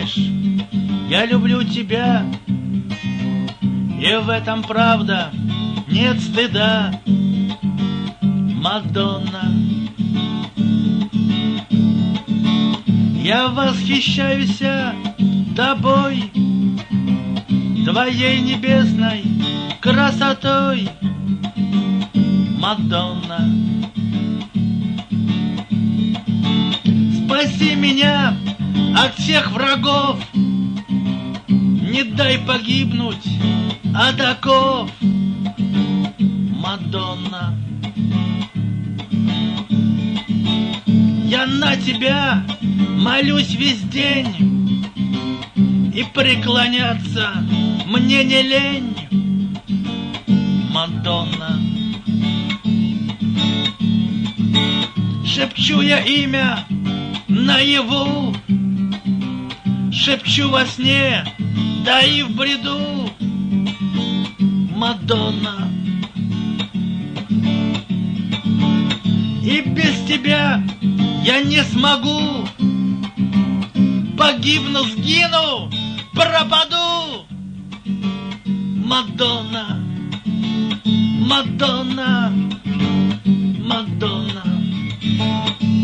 знаешь, я люблю тебя, и в этом правда нет стыда, Мадонна. Я восхищаюсь тобой, твоей небесной красотой, Мадонна. Спаси меня от всех врагов, не дай погибнуть от оков, Мадонна. Я на тебя молюсь весь день, и преклоняться мне не лень, Мадонна. Шепчу я имя наяву, шепчу во сне, да и в бреду, Мадонна. И без тебя я не смогу, погибну, сгину, пропаду, Мадонна, Мадонна, Мадонна.